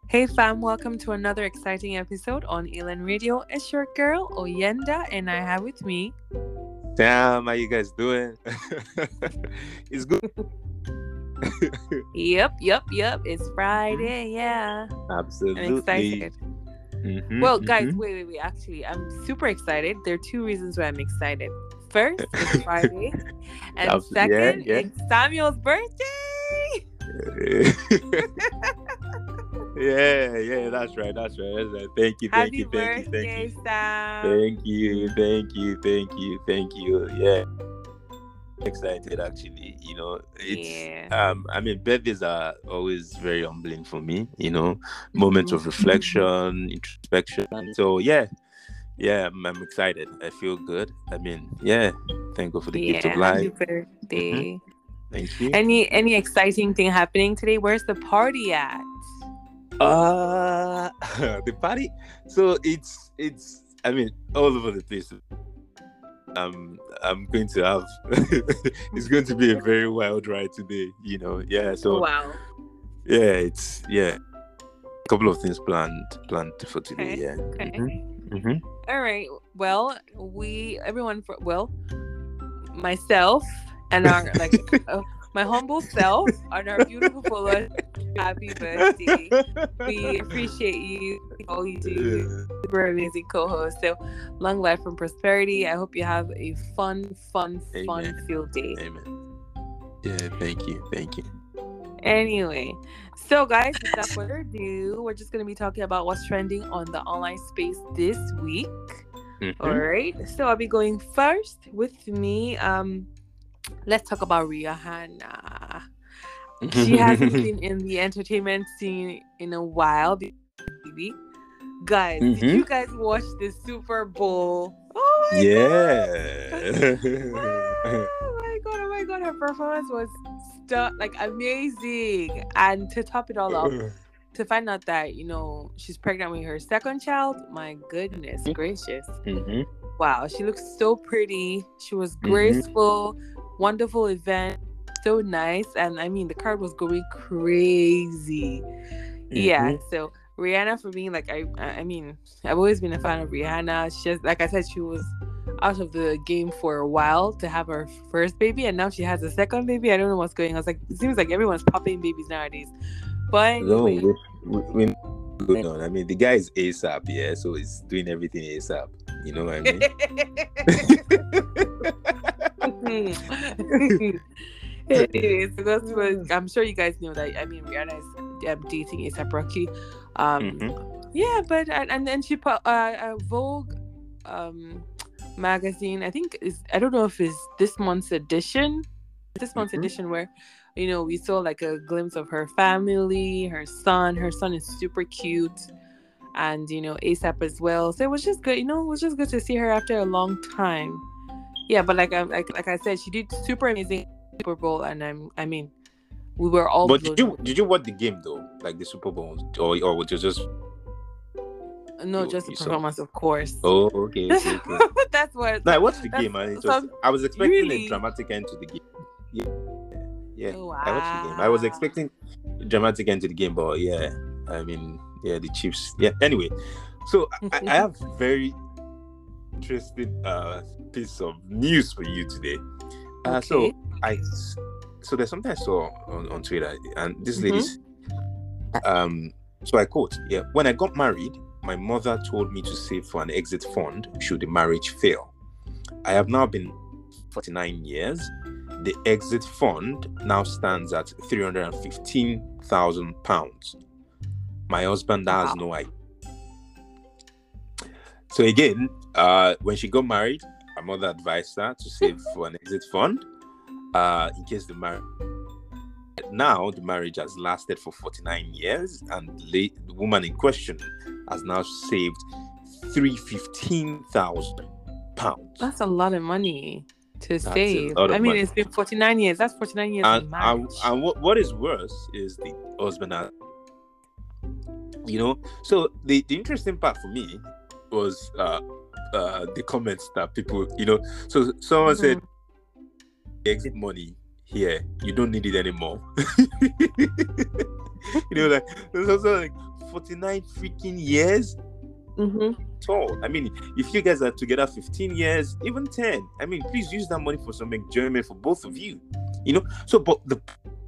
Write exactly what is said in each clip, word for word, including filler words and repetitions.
Hey fam, welcome to another exciting episode on Elan Radio. It's your girl Oyenda, and I have with me. Damn, how you guys doing? It's good. Yep, yep, yep. It's Friday. Yeah, I'm Absolutely. excited. Mm-hmm, Well, guys, mm-hmm. wait, wait, wait. Actually, I'm super excited. There are two reasons why I'm excited. First, it's Friday, and Abs- yeah, second, yeah. it's Samuel's birthday. Yeah, yeah, that's right, that's right, that's right. Thank you, thank Happy you, thank you, thank birthday, you. Sam. Thank you, thank you, thank you, thank you. Yeah, excited actually. You know, it's Yeah. um I mean birthdays are always very humbling for me, you know, moments Mhm. of reflection, introspection. So yeah, yeah, I'm, I'm excited. I feel good. I mean, yeah, thank God for the gift of Yeah. Happy life. Hmm. birthday. Thank you. Any any exciting thing happening today? Where's the party at? Uh the party. So it's it's. I mean, all over the place. Um, I'm going to have. It's going to be a very wild ride today. You know, yeah. Oh So wow. yeah, it's yeah. A couple of things planned planned for today. Okay. Yeah. Okay. Mm-hmm. Mm-hmm. All right. Well, we everyone for well, myself and our like uh, my humble self and our beautiful followers. Happy birthday. We appreciate you. All you do. Super amazing co-host. So long life and prosperity. I hope you have a fun, fun, fun Amen. field day. Amen. Yeah. Thank you. Thank you. Anyway, so guys, without further ado, we're just gonna be talking about what's trending on the online space this week. Mm-hmm. All right. So I'll be going first with me. Um, let's talk about Rihanna. She hasn't been in the entertainment scene in a while, baby. Guys, did Mm-hmm. you guys watch the Super Bowl? Oh my Yeah. god! Oh my god! Oh my god! Her performance was stu- like amazing, and to top it all off, to find out that you know she's pregnant with her second child. My goodness gracious! Mm-hmm. Wow, she looks so pretty. She was Mm-hmm. graceful, wonderful event, so nice, and I mean the crowd was going crazy. Yeah, Mm-hmm. so Rihanna for me, like I, I I mean, I've always been a fan of Rihanna. She just, like I said, she was out of the game for a while to have her first baby, and now she has a second baby. I don't know what's going on. It's like it seems like everyone's popping babies nowadays. But No, anyway, we, we, we going on. I mean, the guy is ASAP, yeah, so he's doing everything ASAP. You know what I mean? Anyways, so that's what I'm sure you guys know that. I mean, Rihanna is um, dating A$AP Rocky. Um, Mm-hmm. yeah, but and, and then she put uh, a Vogue um magazine. I think is I don't know if it's this month's edition. This month's Mm-hmm. edition where you know we saw like a glimpse of her family, her son. Her son is super cute, and you know A$AP as well. So it was just good. You know, it was just good to see her after a long time. Yeah, but like I like like I said, she did super amazing Super Bowl, and I'm I mean we were all But blown did you away. did you watch the game though, like the Super Bowl, or or was it just No, you, just the you saw? performance, of course. Oh, okay, okay, okay. That's what. No, I watched the That's game, and it was. some I was expecting a really. dramatic end to the game. Yeah, yeah. Oh, I watched the game. I was wow. expecting a dramatic end to the game, but yeah, I mean, yeah, the Chiefs. Yeah. Anyway, so I, I have very interesting uh piece of news for you today. Uh, so Okay. I, so there's something I saw on, on Twitter, and this Mhm. lady's, um, so I quote, yeah, when I got married, my mother told me to save for an exit fund should the marriage fail. I have now been forty-nine years. The exit fund now stands at three hundred fifteen thousand pounds. My husband has Wow. no idea. So again, uh, when she got married, her mother advised her to save for an exit fund, uh, in case the marriage. Now the marriage has lasted for forty-nine years, and the, the woman in question has now saved three hundred fifteen thousand pounds. That's a lot of money to That's save. a lot of I mean, money. it's been forty-nine years. That's forty-nine years And of and, marriage. and what, what is worse is the husband has, you know. So the, the interesting part for me was uh, uh, the comments that people, you know. So someone Mhm. said, exit money here, you don't need it anymore. You know, like there's also like forty-nine freaking years. Mm-hmm. All. I mean, if you guys are together fifteen years, even ten, I mean, please use that money for some enjoyment for both of you. You know. So, but the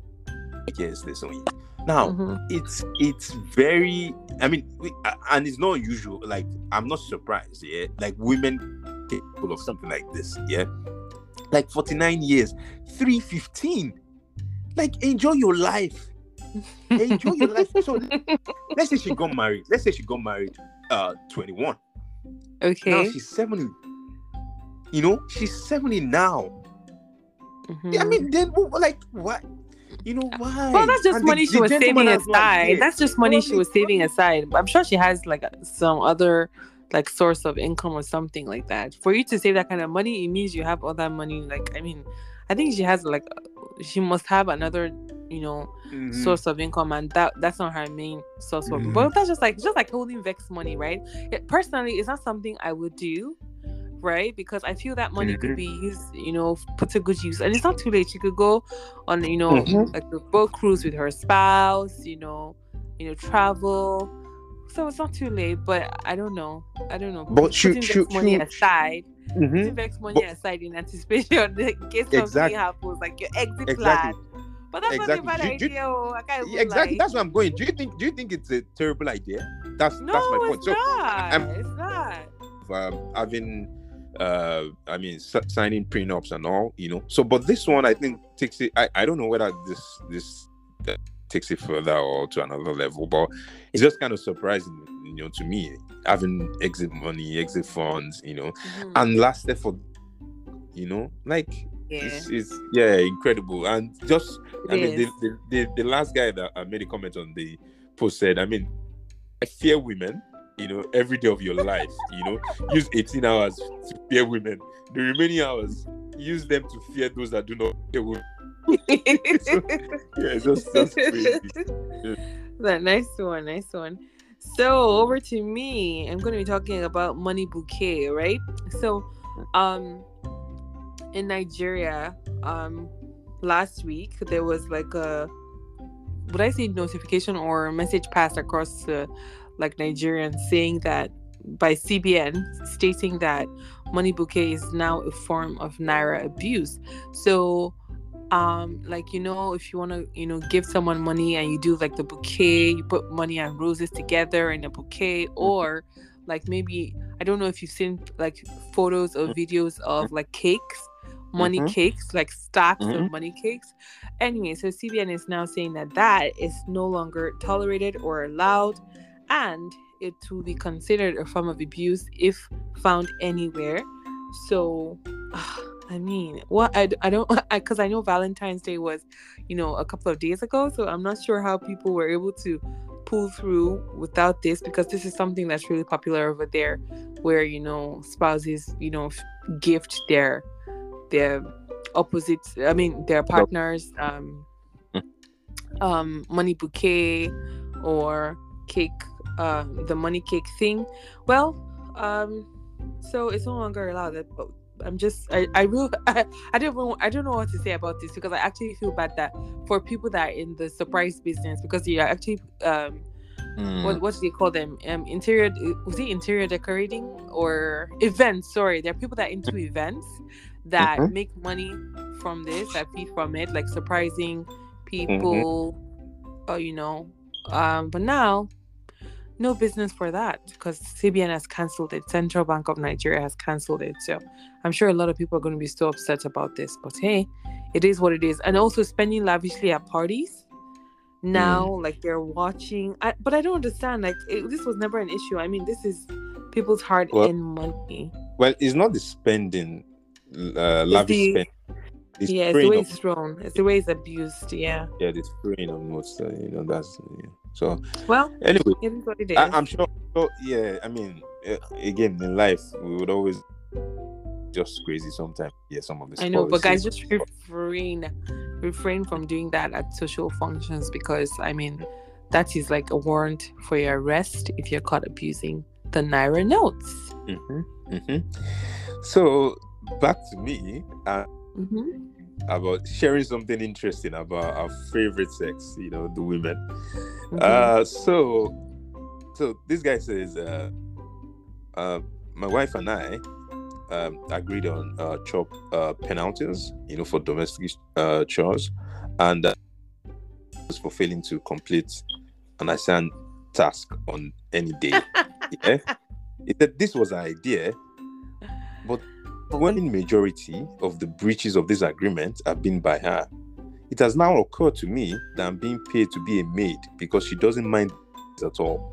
yes, this only. Now, Mm-hmm. it's it's very. I mean, we, and it's not usual. Like, I'm not surprised. Yeah, like women capable of something like this. Yeah, like forty-nine years, three fifteen. Like, enjoy your life. Enjoy your life. So, let's say she got married. Let's say she got married. Uh, twenty-one. Okay. Now she's seventy. You know, she's seventy now. Mm-hmm. I mean, then like what? You know why? Well, that's just And money the- she the was gentleman saving has no aside. idea. That's just money Well, she was saving aside. I'm sure she has like some other like source of income or something like that. For you to save that kind of money, it means you have all that money. Like, I mean, I think she has like she must have another, you know, Mhm. source of income, and that that's not her main source of. Mhm. But that's just like just like holding Vex money, right? It, personally, it's not something I would do. Right, because I feel that money could Mhm. be used, you know, put to good use, and it's not too late. She could go on, you know, Mhm. like a boat cruise with her spouse, you know, you know, travel. So it's not too late, but I don't know. I don't know. But should- putting should- Vex money should- aside, Mhm. putting Vex money But- aside in anticipation in case something Exactly. happens, like your exit Exactly. plan. But that's Exactly. not a bad Do- do- idea. Oh, I can't Yeah, even exactly. lie. That's what I'm going. Do you think? Do you think it's a terrible idea? That's No, that's my point. it's So not. I'm- It's not. um, having, uh, I mean, s- signing prenups and all, you know. So, but this one, I think takes it. I, I don't know whether this this uh, takes it further or to another level, but it's just kind of surprising, you know, to me having exit money, exit funds, you know, Mhm. and lasted for, you know, like Yeah. it's, it's yeah, incredible. And just, I It mean, the, is. the the the last guy that uh, made a comment on the post said, I mean, I fear women. You know, every day of your life, you know, use eighteen hours to fear women. The remaining hours, use them to fear those that do not fear women. Yeah, it's just, just crazy. That nice one, nice one. So over to me. I'm going to be talking about money bouquet, right? So, um, in Nigeria, um, last week there was like a, would I say notification or message passed across to like Nigerians saying that by C B N stating that money bouquet is now a form of naira abuse. So um like, you know, if you want to, you know, give someone money and you do like the bouquet, you put money and roses together in a bouquet, or like maybe, I don't know if you've seen like photos or videos of like cakes, money Mhm. cakes, like stacks Mhm. of money cakes. Anyway, so C B N is now saying that that is no longer tolerated or allowed, and it will be considered a form of abuse if found anywhere. So I mean, what I, I don't, because I, I know Valentine's Day was, you know, a couple of days ago, so I'm not sure how people were able to pull through without this, because this is something that's really popular over there, where, you know, spouses, you know, f- gift their their opposites, I mean, their partners, um, um, money bouquet or cake, um, the money cake thing. Well, um, so it's no longer allowed. That, but I'm just, I, I really, I, I don't know, I don't know what to say about this, because I actually feel bad that for people that are in the surprise business, because you are actually, um, Mm. what what do they call them? Um, interior, was it interior decorating or events? Sorry, there are people that are into events that Mhm. make money from this, that feed from it, like surprising people, or you know, um, but now no business for that, because C B N has cancelled it. Central Bank of Nigeria has cancelled it. So I'm sure a lot of people are going to be so upset about this. But hey, it is what it is. And also spending lavishly at parties. Now, like they're watching. I, but I don't understand. Like it, this was never an issue. I mean, this is people's hard-earned Well, money. Well, it's not the spending, uh, It's lavish the, spend. The yeah, it's the spraying way of, it's thrown. It's the way it's abused. Yeah. yeah, the spraying of notes. Uh, you know, that's yeah. So Well, anyway, it is what it is. I, I'm sure. So, yeah, I mean, uh, again, in life, we would always just crazy sometimes. Yeah, some of the. I know, but guys, policies. just refrain, refrain from doing that at social functions, because I mean, that is like a warrant for your arrest if you're caught abusing the naira notes. Mhm, mhm. So back to me uh, Mm-hmm. about sharing something interesting about our favorite sex. You know, the women. Mm-hmm. Uh, so so this guy says, uh, uh, my wife and I um, agreed on uh, chop uh, penalties, you know, for domestic uh, chores, and uh, for failing to complete an assigned task on any day. Yeah, he said this was an idea, but when majority of the breaches of this agreement have been by her, it has now occurred to me that I'm being paid to be a maid because she doesn't mind at all.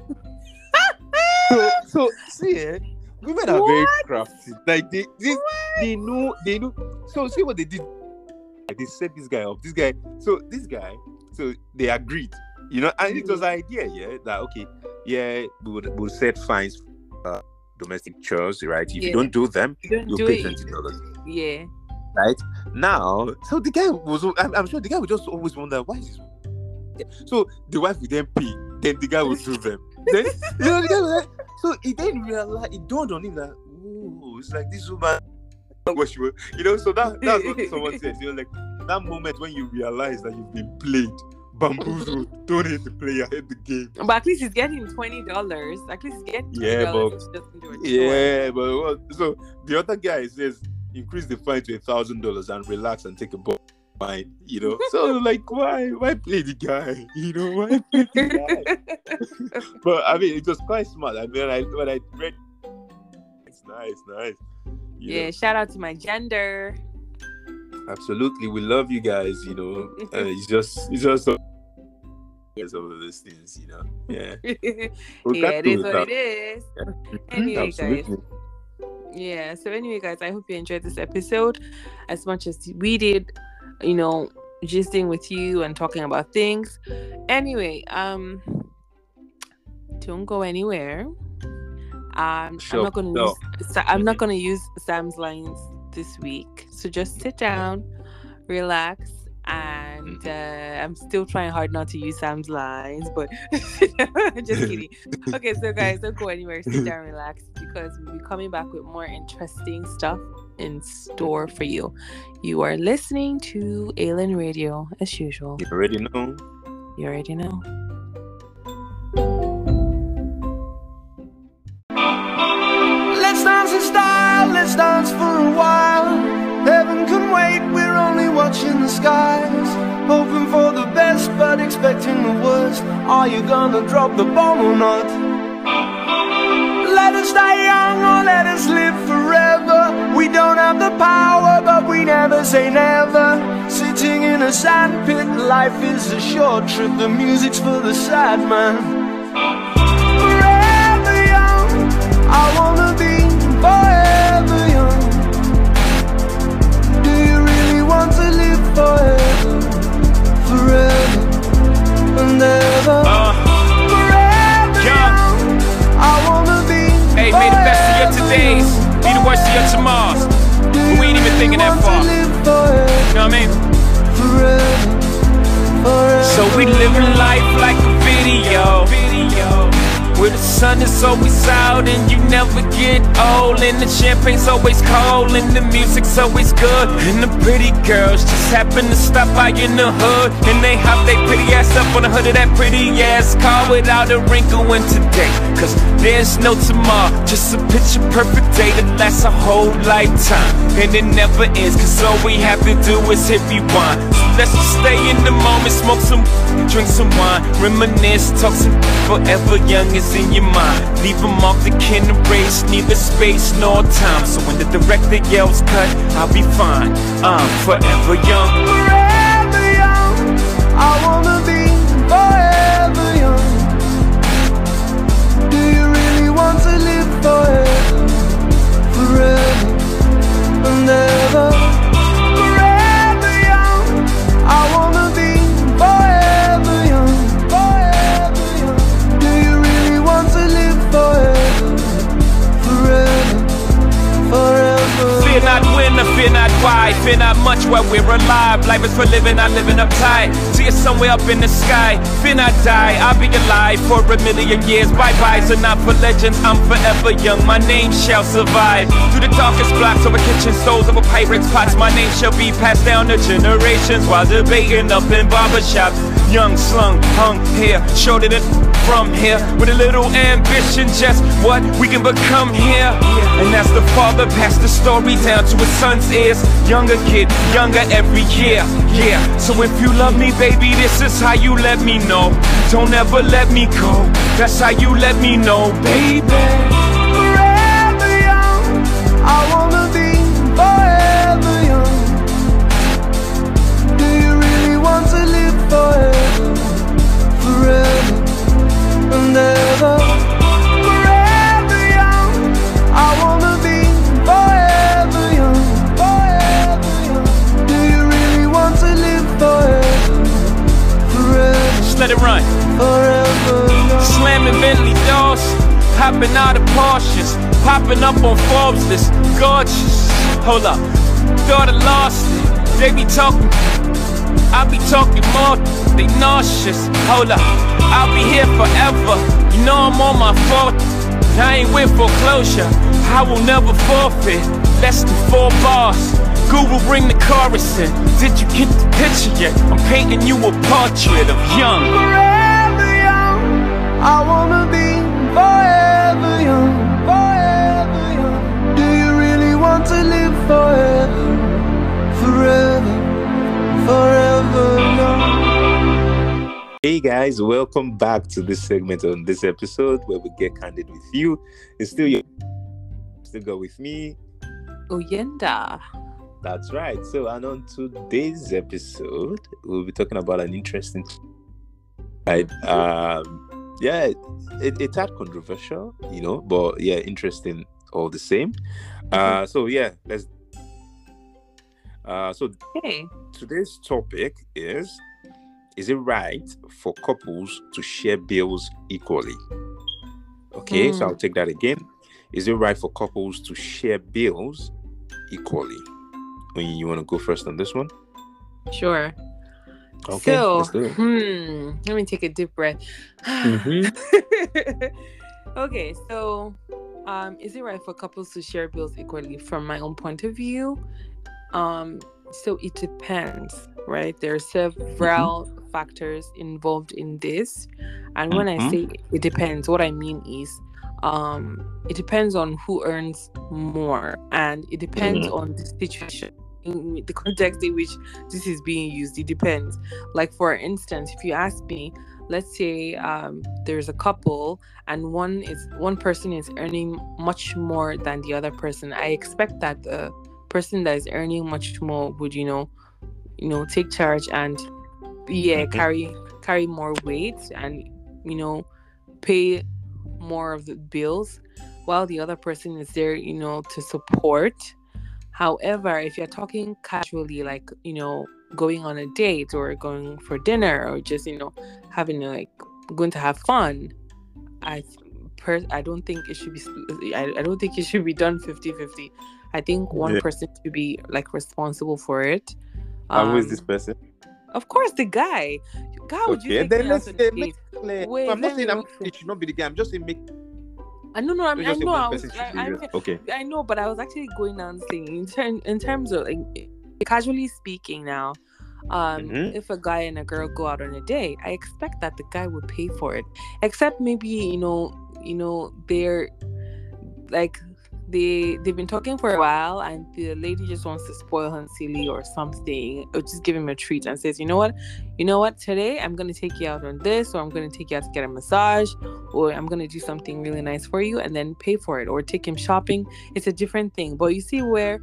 so, so see, eh, women are what? very crafty. Like they, they, they know, they know. So see what they did. They set this guy up. This guy. So this guy. So they agreed. You know, and it was an idea, yeah, that okay, yeah, we would we'll set fines for uh, domestic chores, right? If yeah. you don't do them, you don't you'll do pay twenty dollars. Yeah. Right now, so the guy was. I'm, I'm sure the guy would just always wonder why is this. So the wife would then pay, then the guy would do them. Then you know the guy was like, so he didn't realize. It dawned on him that oh, it's like this woman. What she was, you know. So that that's what someone says. You know, like that moment when you realize that you've been played. Bamboozled, don't hate the player, hate the game. But at least he's getting twenty dollars. At least he's getting twenty dollars. Yeah, but yeah, but well, so the other guy says increase the fine to a thousand dollars and relax and take a ball fine. You know, so like why why play the guy? You know, why play the guy? But I mean, it was quite smart. I mean, I when I read, it's nice, nice. You yeah, know? Shout out to my gender. Absolutely, we love you guys. You know, uh, it's just, it's just some of these things. You know, yeah. We'll yeah, it is what that. It is. Yeah. Anyway, guys. Yeah. So anyway, guys, I hope you enjoyed this episode as much as we did. You know, gisting with you and talking about things. Anyway, um, don't go anywhere. Um, sure. I'm not gonna no. use. I'm not gonna use Sam's lines this week, so just sit down, relax, and uh, I'm still trying hard not to use Sam's lines, but just kidding. Okay, so guys, don't go anywhere, sit down, relax, because we'll be coming back with more interesting stuff in store for you. You are listening to Alien Radio as usual. You already know. You already know. Let's dance in style, let's dance for a while. Heaven can wait, we're only watching the skies. Hoping for the best, but expecting the worst. Are you gonna drop the bomb or not? Let us die young or let us live forever. We don't have the power, but we never say never. Sitting in a sandpit, life is a short trip. The music's for the sad man. Forever young, I wanna be forever young. Do you really want to live forever? Forever and ever. Uh, forever young. I wanna be. Hey, may the best of your todays be the worst of your tomorrows. But we ain't even thinking that far. You know what I mean? Forever, forever. So we living life like a video. Video. Where the sun is always out and you never get old. And the champagne's always cold and the music's always good. And the pretty girls just happen to stop by in the hood. And they hop they pretty ass up on the hood of that pretty ass car without a wrinkle in today. Cause there's no tomorrow, just a picture perfect day that lasts a whole lifetime. And it never ends, cause all we have to do is hit rewind. So let's just stay in the moment, smoke some, drink some wine, reminisce, talk some forever young is in your mind. Leave them off the kin race, neither space nor time. So when the director yells cut, I'll be fine. I'm forever young. Forever young, I wanna be forever young. Do you really want to live forever? Forever and ever. Forever young, I wanna be forever young. Forever young. Do you really want to live forever? Forever, forever. Fear not when or fear not why. Fear not much while we're alive. Life is for living, not living uptight. See us somewhere up in the sky. Fear not die, I'll be alive for a million years. Bye-byes are not for legends, I'm forever young. My name shall survive. Through the darkest blocks over kitchen stoves, over pirates' pots, my name shall be passed down to generations while debating up in barbershops. Young, slung, hung here, shorter than from here with a little ambition, just what we can become here. And as the father passed the story down to his son's ears, younger kid, younger every year. Yeah, so if you love me, baby, this is how you let me know. Don't ever let me go, that's how you let me know, baby. Forever young, I wanna be forever young. Do you really want to live forever? Forever and ever. Forever young, I wanna be forever young. Forever young. Do you really want to live forever? Forever. Just let it run. Forever young. Slamming Bentley doors, hopping out of Porsches, popping up on Forbes list, gorgeous. Hold up, thought I lost it. They be talking, I be talking more. They nauseous. Hold up, I'll be here forever. You know I'm on my fourth. I ain't with foreclosure. I will never forfeit. Less than four bars. Google bring the chorus in. Did you get the picture yet? I'm painting you a portrait of young. Forever young, I wanna be forever young, forever young. Do you really want to live forever, forever, forever young? Hey guys, welcome back to this segment on this episode where we get candid with you. It's still your still go with me. Oyenda. That's right. So, and on today's episode, we'll be talking about an interesting, right? Um, yeah, it, it's tad controversial, you know, but yeah, interesting all the same. Uh, so yeah, let's. Uh, so Hey. today's topic is: is it right for couples to share bills equally? Okay, so Mm. I'll take that again. Is it right for couples to share bills equally? When you want to go first on this one? Sure. Okay, So, let's do it. hmm, let me take a deep breath. Mhm. Okay, so um, is it right for couples to share bills equally? From my own point of view, um, so it depends, right? There are several factors involved in this, and when I Mhm. say it depends, what I mean is, um, it depends on who earns more, and it depends Mhm. on the situation, in the context in which this is being used. It depends. Like, for instance, if you ask me, let's say um, there's a couple and one is one person is earning much more than the other person. I expect that the person that is earning much more would, you know, you know, take charge and yeah, Mhm. carry carry more weight and, you know, pay more of the bills, while the other person is there, you know, to support. However, if you're talking casually, like, you know, going on a date or going for dinner or just, you know, having a, like going to have fun, I per- I don't think it should be sp- I, I don't think it should be done fifty-fifty. I think one Yeah. person should be like responsible for it. And who is Um, this person? Of course, the guy. How would you Okay, take then me let's out on say a make date? it clear. Wait, I'm not let saying me I'm, make it- it should not be the guy. I'm just saying make. I know, no, I, Don't I just say know. one I was, person I, should be I, there. Okay. I know, but I was actually going down saying in, ter- in terms of like casually speaking now, um, Mhm. if a guy and a girl go out on a date, I expect that the guy would pay for it. Except maybe, you know, you know, they're like they they've been talking for a while and the lady just wants to spoil him silly or something, or just give him a treat and says, you know what, you know what, today I'm gonna take you out on this, or I'm gonna take you out to get a massage, or I'm gonna do something really nice for you, and then pay for it, or take him shopping. It's a different thing. But you see where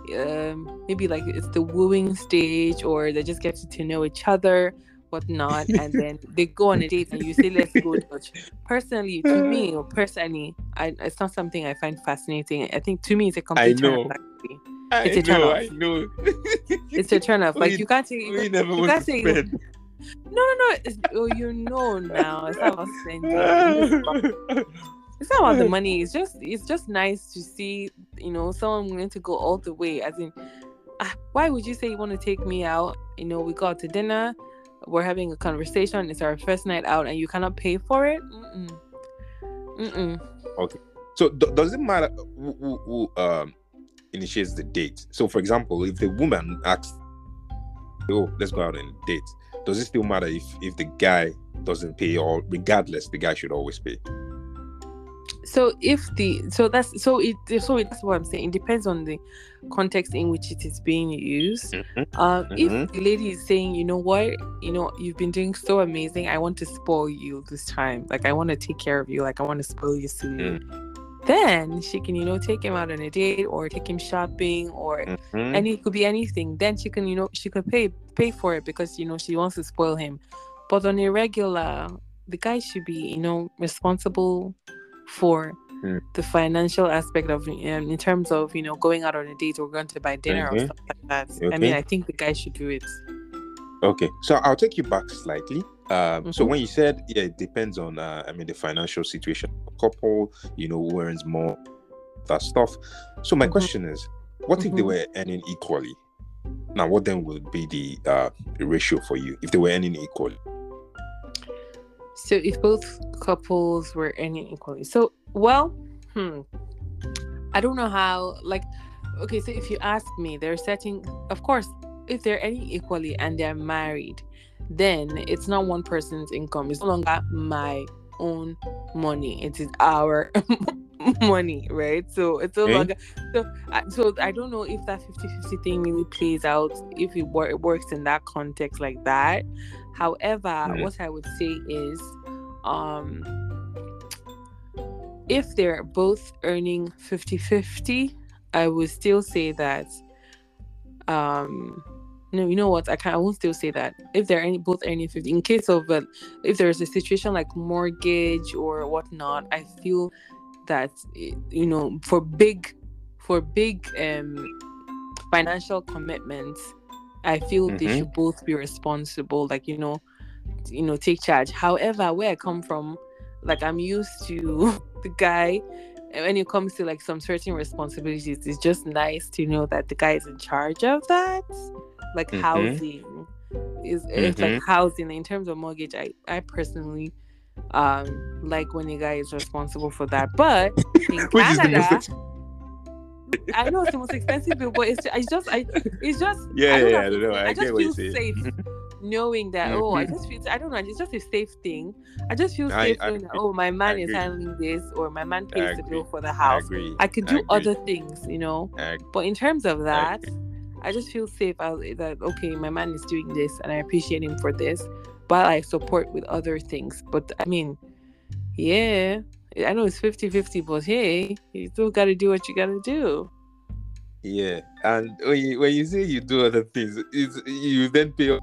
um maybe like it's the wooing stage, or they just get to know each other, whatnot, and then they go on a date and you say, let's go touch. Personally, to me, or personally, I, it's not something I find fascinating. I think to me it's a complete turn know. off, actually. I It's a turn know, off. I know. It's a turn off. Like, We- you can't say, we never you want can't to say spend. no, no, no. It's, oh, you know now. It's not about spending. It's about- it's not about the money. It's just, it's just nice to see, you know, someone willing to go all the way. As in, ah, why would you say you want to take me out? You know, we go out to dinner, we're having a conversation. It's our first night out, and you cannot pay for it. Mm-mm. Mm-mm. So d- does it matter who, who, who um initiates the date? So for example, if the woman asks, "Oh, let's go out on a date," does it still matter if if the guy doesn't pay, or regardless, the guy should always pay? So if the so that's so it so that's what I'm saying. It depends on the context in which it is being used. Mm-hmm. Uh, Mm-hmm. If the lady is saying, you know what, you know, you've been doing so amazing, I want to spoil you this time. Like I want to take care of you. Like I want to spoil you soon. Mm. Then she can, you know, take him out on a date or take him shopping or Mm-hmm. any it could be anything. Then she can, you know, she can pay pay for it because you know she wants to spoil him. But on a regular, the guy should be, you know, responsible for Mm. the financial aspect of um, in terms of, you know, going out on a date or going to buy dinner Mhm. or stuff like that. I Okay. mean, I think the guy should do it. Okay, so I'll take you back slightly. Um, So Mhm. when you said, yeah, it depends on, uh, I mean, the financial situation of the couple, you know, who earns more, that stuff. So my Mhm. question is, what if they Mhm. were earning equally? Now, what then would be the uh, the ratio for you if they were earning equally? So if both couples were earning equally, so well, hmm, I don't know how. Like, okay, so if you ask me, they're setting, of course, if they're earning equally and they're married, then it's not one person's income. It's no longer my own money. It is our money, right? So it's no Okay. longer. So, I- so I don't know if that fifty-fifty thing really plays out, if it, wor- it works in that context like that. However, Mhm. what I would say is, um, if they're both earning fifty-fifty, I would still say that, um, no, you know what? I can't. I won't still say that. If they're any, both earning fifty, in case of uh, if there's a situation like mortgage or whatnot, I feel that eh, you know, for big, for big um financial commitments, I feel they Mhm. should both be responsible. Like you know, you know, take charge. However, where I come from, like I'm used to the guy. And when it comes to like some certain responsibilities, it's just nice to know that the guy is in charge of that. Like Mhm. housing is it's like housing. In terms of mortgage, I I personally um like when the guy is responsible for that. But in Which is the most Canada, ex- I know it's the most expensive bill, but it's it's just I it's just Yeah, I don't yeah, know yeah, how I to know, say- I I get just what feel you're saying. safe knowing that oh I Mhm. just feel I don't know it's just a safe thing. I just feel I- safe I knowing that agree. oh my man I is agree. handling this or my man I pays the agree. bill for the I house. agree. I could I do agree. other things, you know. I agree. But in terms of I that, agree. I just feel safe I, that okay my man is doing this and I appreciate him for this, but I support with other things. But I mean, yeah, I know it's fifty-fifty, but hey, you still got to do what you got to do. Yeah, and when you, when you say you do other things, it's, you then pay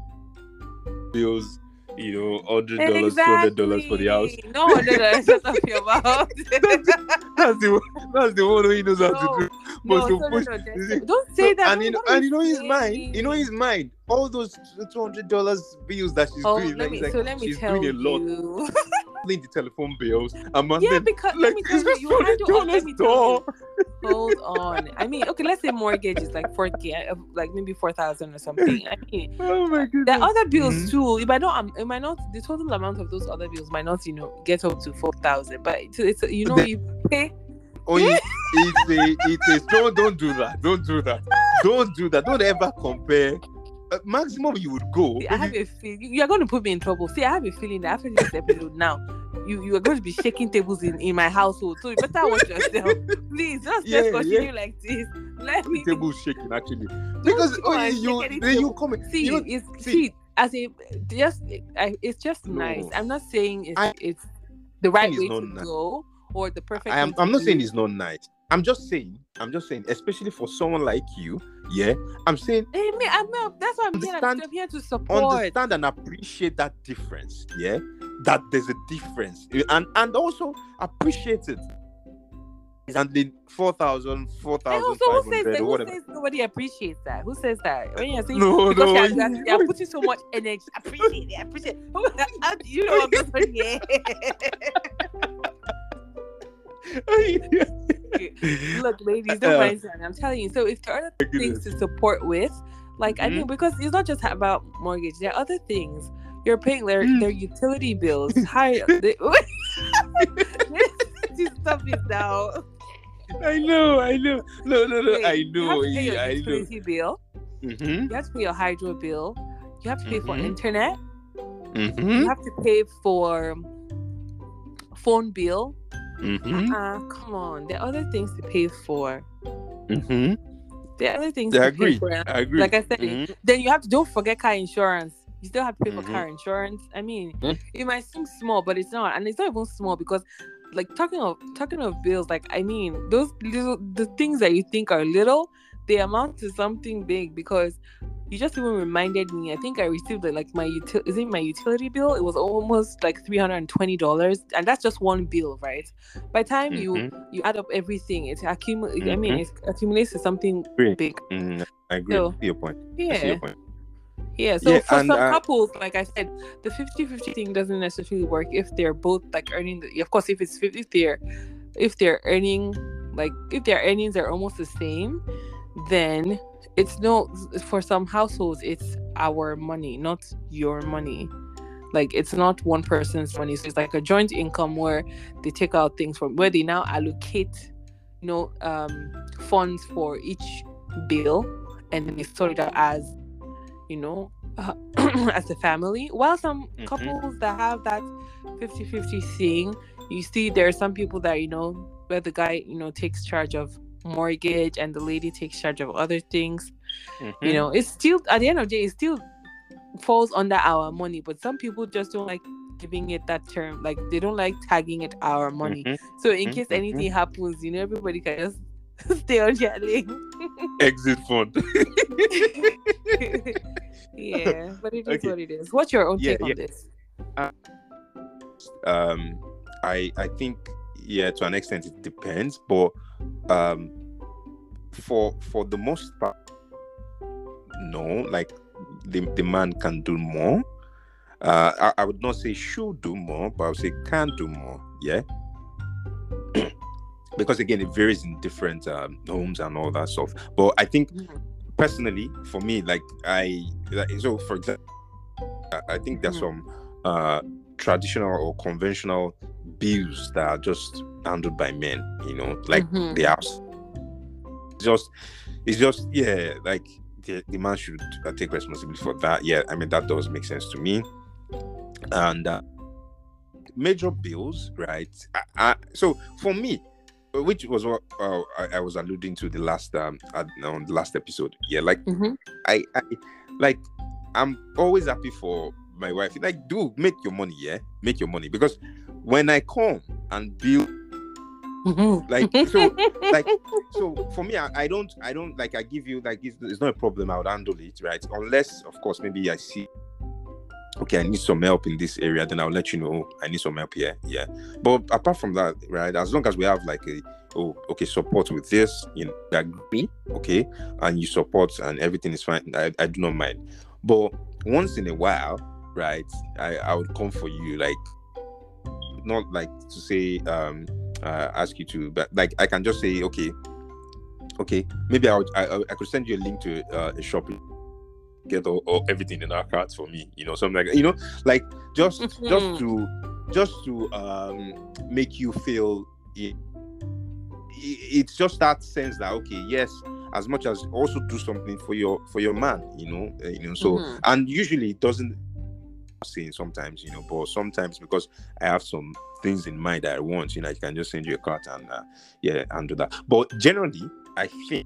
bills, you know, hundred dollars, two hundred dollars for the house. Exactly. No wonder that I shut up your mouth. That's the that's the one who he knows how No, to do. no, But so, to no, push- no, you just- see- don't say So- that. and you know, What are and you know he's saying? mine. You know he's mine. All those two hundred dollars bills that she's Oh, doing, let like, me, it's like so let me she's tell doing a lot. you. Paying the telephone bills, and man, Yeah, then, because like let me tell it's you, just you two hundred handle. Let dollars me tell you. door. Hold on. I mean, okay, let's say mortgage is like four k, uh, like maybe four thousand or something. I mean, Oh my goodness. there are other bills Mhm. too. It might not. Um, it might not. The total amount of those other bills might not, you know, get up to four thousand. But it's, it's you know The- you pay. Oh, it's, it's a, it's a, don't, don't do that. Don't do that. Don't do that. Don't ever compare. Uh, maximum you would go. See, I have a feeling you are going to put me in trouble. See, I have a feeling that after this episode now, you you are going to be shaking tables in, in my household. So you better watch yourself. Please, just Yeah, just continue yeah. like this. Let me Table shaking actually Don't because go oh, and you shake any then you table. come in- see. you know, it's see. see as a just I, it's just No. nice. I'm not saying it's I- it's the right it's way not to nice. go or the perfect. I am way to I'm not do saying it. it's not nice. I'm just saying I'm just saying especially for someone like you, yeah. I'm saying Hey, me, I'm not, that's why I'm here. I'm, Understand- I'm here to support. understand and appreciate that difference, yeah. That there's a difference, and and also appreciate it. And the four thousand, four Hey, thousand also, five who says hundred that? or Who whatever. says nobody appreciates that? Who says that? When you're saying No, because no, you're, you- you're, you're putting so much energy, appreciate it, appreciate it. How do you know I'm just like, yeah. Look, ladies, don't Uh, mind saying. I'm telling you. So if there are other things to support with, like I Mhm. mean, because it's not just about mortgage. There are other things. You're paying their Mm. their utility bills. High. They, stop it now. I know, I know. No, no, no. Wait, I You have know. to pay your yeah, I know. utility bill. Mm-hmm. You have to pay your hydro bill. You have to pay for Mhm. internet. Mm-hmm. You have to pay for phone bill. Mm-hmm. Uh, come on, there are other things to pay for. Mm-hmm. There are other things I to agree. pay for. I agree. Like I said, Mhm. then you have to don't forget car insurance. You still have to pay for Mhm. car insurance. I mean, Mhm. it might seem small, but it's not, and it's not even small because, like talking of talking of bills, like I mean, those little the things that you think are little, they amount to something big because you just even reminded me. I think I received like my util is it my utility bill? It was almost like three hundred and twenty dollars, and that's just one bill, right? By the time you Mhm. you add up everything, it accumulates. I Mhm. mean, it accumulates to something Agree. big. Mm, I agree. So I see your point. I see yeah, your point. yeah. So Yeah, for and some uh, couples, like I said, the fifty-fifty thing doesn't necessarily work if they're both like earning. The, of course, if it's fifty, if they're if they're earning like if their earnings are almost the same, then it's no. For some households, it's our money, not your money. Like it's not one person's money. So it's like a joint income where they take out things from where they now allocate, you know, um, funds for each bill, and then they sort it out as, you know, uh, as a family. While some Mhm. couples that have that fifty-fifty thing, you see there are some people that, you know, where the guy, you know, takes charge of mortgage and the lady takes charge of other things. Mhm. You know, it's still at the end of the day, it still falls under our money, but some people just don't like giving it that term. Like they don't like tagging it our money. Mhm. So in Mhm. case Mhm. anything happens, you know, everybody can just stay on their lane. Exit fund. Yeah, but it is Okay. what it is. What's your own Yeah, take on yeah. this? um I I think yeah, to an extent it depends, but um for for the most part, no, like the, the man can do more. uh I, I would not say should do more, but I would say can do more. Yeah. Because again, it varies in different um, homes and all that stuff. But I think personally, for me, like I like, so for example, I, I think there's some uh traditional or conventional bills that are just handled by men, you know, like Mhm. the house. Just it's just yeah, like the, the man should uh, take responsibility for that. Yeah, I mean that does make sense to me. And uh, major bills, right? I, I, so for me, which was what uh, I, I was alluding to the last um uh, on the last episode. Yeah, like Mhm. I, I like I'm always happy for my wife. Like, do make your money, yeah, make your money, because when I come and build, like so, like so for me, I, I don't, I don't like I give you like it's, it's not a problem. I would handle it, right? Unless, of course, maybe I see, okay, I need some help in this area, then I'll let you know I need some help here. Yeah. But apart from that, right, as long as we have like a oh, okay, support with this, you know, I agree, okay, and you support and everything is fine, I, I do not mind. But once in a while, right, I, I would come for you, like not like to say um uh, ask you to, but like I can just say, okay, okay, maybe I would I, I could send you a link to uh, a shop, get all, all everything in our cards for me, you know, something like that, you know, like just Mhm. just to just to um make you feel it, it's just that sense that okay, yes, as much as also do something for your for your man, you know, uh, you know. So Mhm. and usually it doesn't saying sometimes, you know, but sometimes because I have some things in mind that I want, you know, I can just send you a card and uh, yeah, and do that. But generally, I think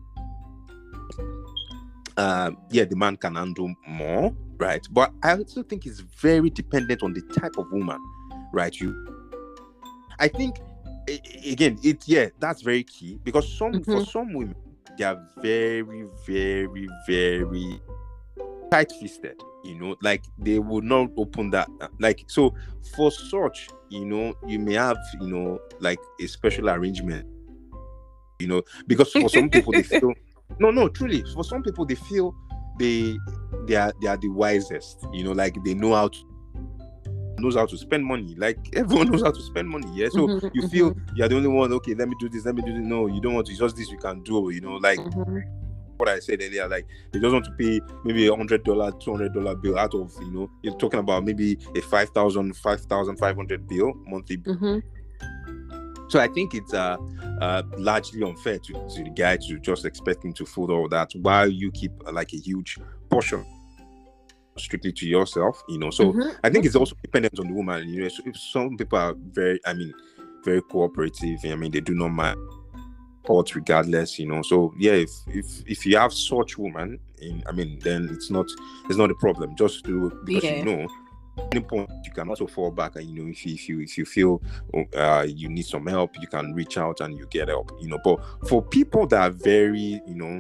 uh, yeah, the man can handle more, right? But I also think it's very dependent on the type of woman, right? You, I think a- a- again, it yeah, that's very key because some for Mhm. some women they are very, very, very tight-fisted, you know, like they would not open that, like so for such, you know, you may have, you know, like a special arrangement, you know, because for some people they feel no no truly for some people they feel they they are they are the wisest, you know, like they know how to knows how to spend money, like everyone knows how to spend money, yeah. So Mhm, you feel you're the only one, okay, let me do this, let me do this. No, you don't want to, it's just this you can do, you know, like Mhm. what I said earlier, like they just want to pay maybe a hundred dollar, two hundred dollar bill out of, you know, you're talking about maybe a five thousand, five thousand five hundred bill monthly. Mhm. So I think it's uh, uh largely unfair to, to the guy to just expect him to fold all that while you keep uh, like a huge portion. strictly to yourself, you know. So Mhm. I think it's also dependent on the woman, you know. So if some people are very, I mean, very cooperative, I mean, they do not mind support regardless, you know. So yeah, if if if you have such woman, in, I mean, then it's not it's not a problem. Just do because Yeah. you know. At any point you can also fall back, and you know if you if you if you feel uh you need some help, you can reach out and you get help, you know. But for people that are very, you know,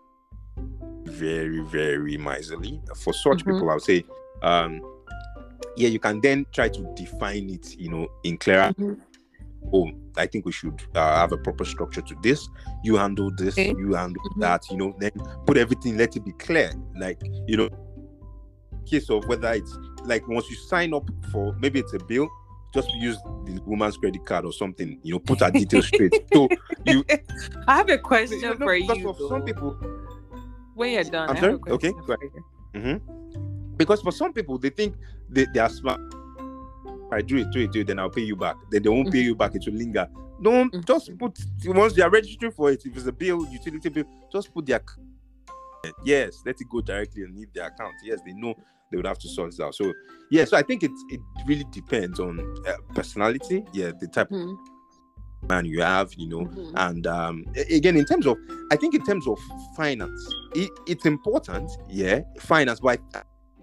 very very miserly, for such Mhm. people I would say um yeah, you can then try to define it, you know, in clearer. Mhm. Oh, I think we should uh, have a proper structure to this. You handle this, Okay. you handle Mhm. that, you know. Then put everything, let it be clear. Like, you know, case of whether it's like once you sign up for maybe it's a bill, just use the woman's credit card or something. You know, put her details straight. So you. I have a question you know, for because you. for some though. people, When you're done, I'm I sorry? have a question Okay, for go you. hmm because for some people they think they, they are smart. I do it, do it, do it, then I'll pay you back. Then they won't pay you back, it will linger. Don't Mhm. just put once they are registering for it, if it's a bill, utility bill, just put their yes, let it go directly and leave their account. Yes, they know they would have to sort it out. So yeah, so I think it it really depends on uh, personality, yeah, the type Mhm. of man you have, you know, Mhm. and um a- again in terms of I think in terms of finance, it, it's important, yeah, finance, but I-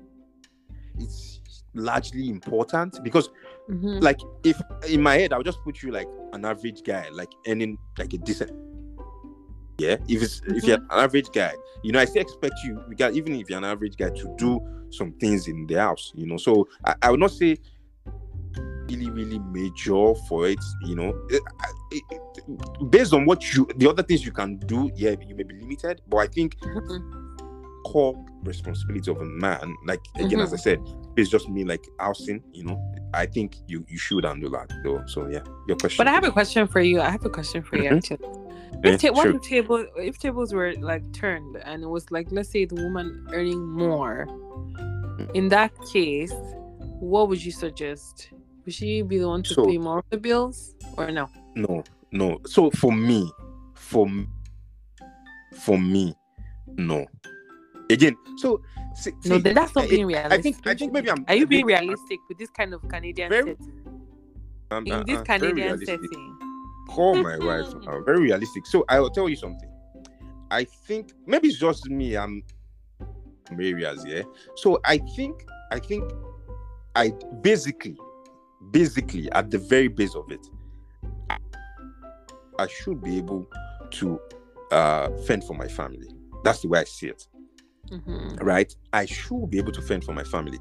it's largely important because Mhm. like if in my head I'll just put you like an average guy, like earning like a decent, yeah, if it's if you're an average guy, you know, I still expect you, we got even if you're an average guy, to do some things in the house, you know. So I, I would not say really really major for it, you know. It- it- it- based on what you the other things you can do, yeah, you may be limited, but I think Mhm. core responsibility of a man, like again as I said, it's just me like housing, you know. I think you you should handle that though. So yeah, your question. But I have a question for you. I have a question for you Mhm. actually. Yeah, If ta- what sure. if table if tables were like turned and it was like, let's say the woman earning more, in that case, what would you suggest? Would she be the one to So- pay more of the bills or no? No, no. So for me, for me, for me, no. Again, so see, No, see, then that's not I- being I realistic. think I don't think you maybe think? I'm. Are you being I'm- realistic with this kind of Canadian Very- setting? I'm- In I'm- this I'm very Canadian realistic. setting. Call my wife. I'm very realistic. So I will tell you something. I think maybe it's just me. I'm from areas, yeah. So I think I think I basically, basically at the very base of it, I, I should be able to uh, fend for my family. That's the way I see it. Mhm. Right? I should be able to fend for my family.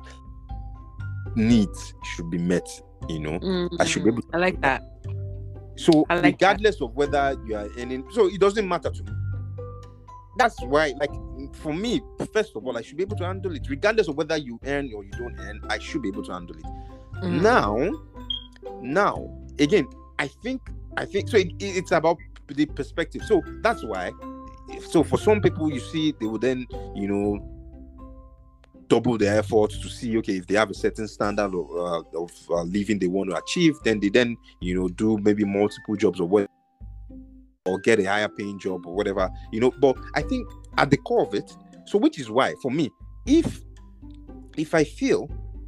Needs should be met, you know. I should be able to I like that. So I like regardless of whether you are earning, so it doesn't matter to me. That's why, like for me, first of all, I should be able to handle it, regardless of whether you earn or you don't earn. I should be able to handle it. Mm. Now, now again, I think, I think so. It, it's about the perspective. So that's why. So for some people, you see, they will then, you know, double their efforts to see, okay, if they have a certain standard of, uh, of uh, living they want to achieve, then they then, you know, do maybe multiple jobs or what, or get a higher paying job or whatever, you know. But I think at the core of it, so which is why for me, if if I feel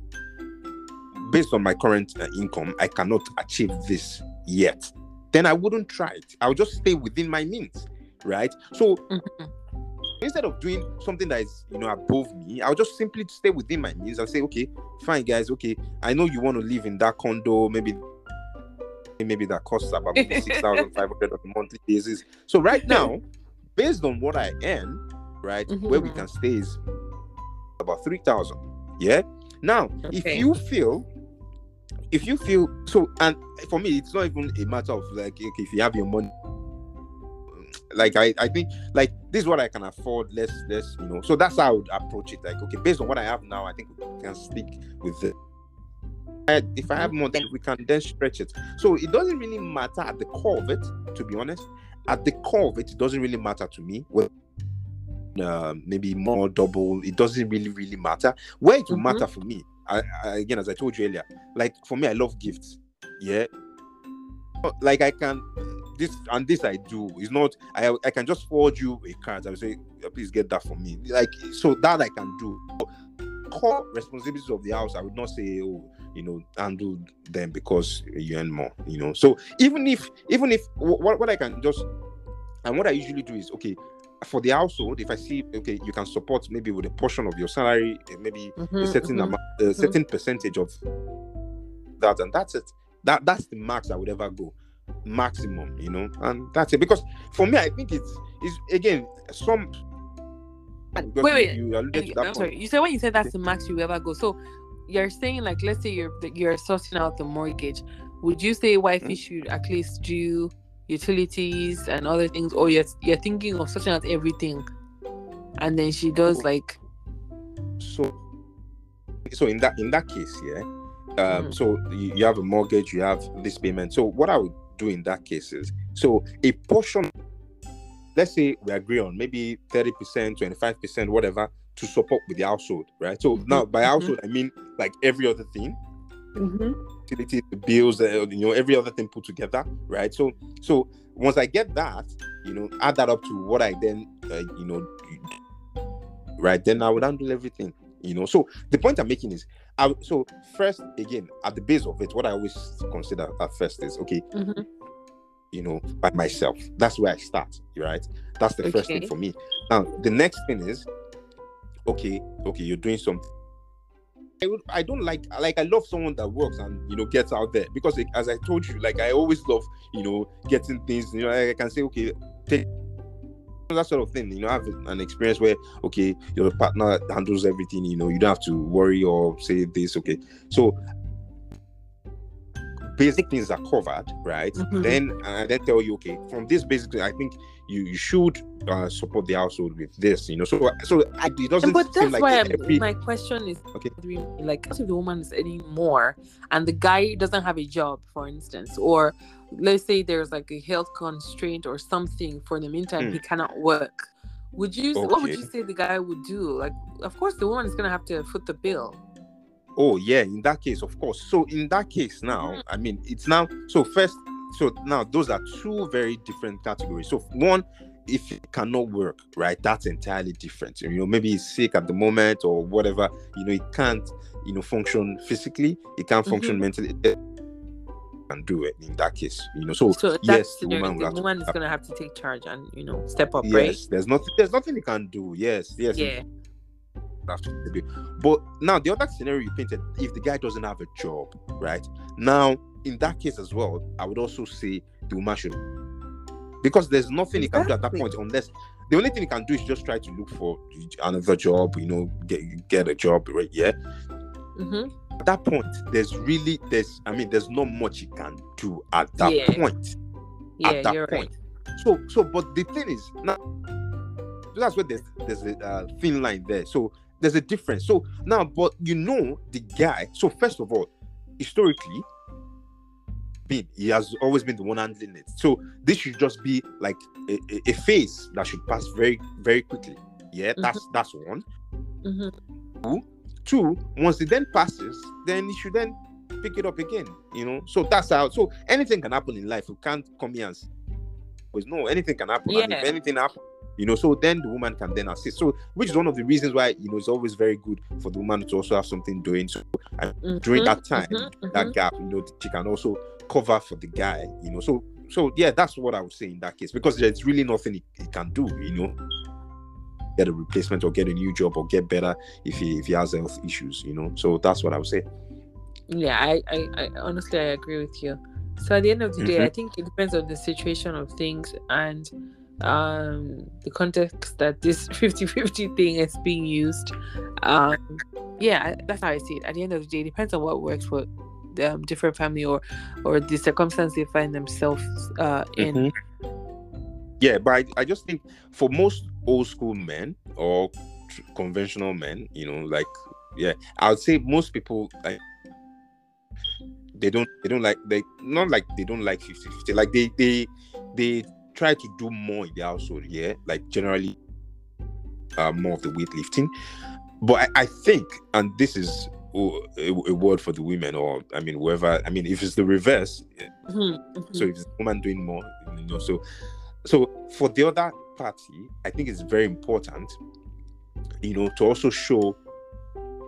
based on my current uh, income, I cannot achieve this yet, then I wouldn't try it. I'll just stay within my means, right? So Mhm. instead of doing something that is, you know, above me, I'll just simply stay within my means and say, okay, fine, guys, okay, I know you want to live in that condo, maybe maybe that costs about maybe six thousand five hundred on a monthly basis. So right now, based on what I earn, right, Mhm. where we can stay is about three thousand. Yeah. Now, if Okay. you feel, if you feel so, and for me, it's not even a matter of like, okay, if you have your money. Like I, I think like this is what I can afford. Less, less, you know. So that's how I would approach it. Like, okay, based on what I have now, I think we can stick with it. And if I have more, then we can then stretch it. So it doesn't really matter at the core of it, to be honest. At the core of it, it doesn't really matter to me. Well, uh, maybe more double. It doesn't really, really matter. Where it will Mhm. matter for me, I, I, again, as I told you earlier, like for me, I love gifts. Yeah, like I can. This and this I do. It's not I I can just forward you a card. I will say, please get that for me. Like so that I can do. core responsibilities of the house, I would not say, oh, you know, handle them because you earn more, you know. So even if, even if what, what I can just, and what I usually do is, okay, for the household, if I see, okay, you can support maybe with a portion of your salary, maybe Mm-hmm, a certain mm-hmm, amount, a certain mm-hmm. percentage of that, and that's it. That that's the max I would ever go, maximum, you know, and that's it. Because for me, I think it's is again some. Wait, wait. You, you alluded to that I'm sorry. point. You said when you said that's the max you ever go. So you're saying, like, let's say you're you're sorting out the mortgage. Would you say wifey mm-hmm. should at least do utilities and other things, or you're you're thinking of sorting out everything, and then she does like? So, so in that in that case, yeah. Um, mm-hmm. So you, you have a mortgage, you have this payment. So what I would do in that case is, so a portion, let's say we agree on maybe thirty percent, twenty-five percent, whatever, to support with the household, right? So mm-hmm. now by household, mm-hmm. I mean like every other thing, mm-hmm. utilities, the bills, uh, you know, every other thing put together, right? So, so once I get that, you know, add that up to what I then, uh, you know, right? Then I would handle everything. You know, so the point I'm making is, I, so first, again, at the base of it, what I always consider at first is, okay, mm-hmm. you know, by myself. That's where I start, right? That's the okay. first thing for me. Now, the next thing is, okay, okay, you're doing something. I, would, I don't like, like, I love someone that works and, you know, gets out there. Because, like, as I told you, like, I always love, you know, getting things, you know, I can say, okay, take that sort of thing, you know, have an experience where, okay, your partner handles everything, you know, you don't have to worry or say this, okay. So basic things are covered, right? Mm-hmm. Then I then tell you, okay, from this basically, I think you, you should uh, support the household with this, you know. So so I, it doesn't but that's seem like why every... my question is, okay, like, if the woman is earning more and the guy doesn't have a job, for instance, or let's say there's like a health constraint or something, for the meantime mm. he cannot work, would you okay. what would you say the guy would do? Like, of course the woman is gonna have to foot the bill. Oh yeah, in that case, of course. So in that case now, mm. I mean, it's now, so first, so now those are two very different categories. So one, if you cannot work, right, that's entirely different. You know, maybe he's sick at the moment or whatever, you know, he can't, you know, function physically, he can't function mm-hmm. mentally. And do it in that case, you know. So, so yes, the woman, the woman is gonna have to take charge and, you know, step up, yes, right? Yes, there's nothing, there's nothing he can do. Yes, yes, yeah. But now the other scenario you painted, if the guy doesn't have a job, right? Now, in that case as well, I would also say the woman should, because there's nothing exactly. he can do at that point, unless the only thing he can do is just try to look for another job, you know, get get a job, right? Yeah. Mm-hmm. At that point, there's really, there's, I mean, there's not much you can do at that yeah. point. Yeah, at that you're point. Right. So, so, but the thing is, now, that's where there's, there's a uh, thin line there. So, there's a difference. So, now, but you know, the guy, so first of all, historically, been, he has always been the one handling it. So, this should just be like a, a, a phase that should pass very, very quickly. Yeah, that's, mm-hmm. that's one. Mm-hmm. Two, Two, once it then passes, then you should then pick it up again, you know. So that's how. So anything can happen in life. You can't come here and say, no, anything can happen. Yeah. And if anything happens, you know, so then the woman can then assist. So, which is one of the reasons why, you know, it's always very good for the woman to also have something doing. So and mm-hmm, during that time, mm-hmm, that mm-hmm. gap, you know, she can also cover for the guy, you know. So, so yeah, that's what I would say in that case, because there's really nothing he, he can do, you know. Get a replacement or get a new job or get better if he if he has health issues, you know. So that's what I would say. Yeah, I, I, I honestly I agree with you. So at the end of the mm-hmm. day, I think it depends on the situation of things and um the context that this fifty-fifty thing is being used. Um yeah, that's how I see it. At the end of the day, it depends on what works for the um, different family or or the circumstance they find themselves uh in. Mm-hmm. Yeah, but I, I just think for most old school men or tr- conventional men, you know, like, yeah, I would say most people, like, they don't, they don't like, they, not like they don't like fifty-fifty, like they, they, they try to do more in the household, yeah, like generally uh, more of the weightlifting. But I, I think, and this is oh, a, a word for the women, or, I mean, whoever, I mean, if it's the reverse, mm-hmm, mm-hmm. so if it's the woman doing more, you know, so, so for the other party, I think it's very important, you know, to also show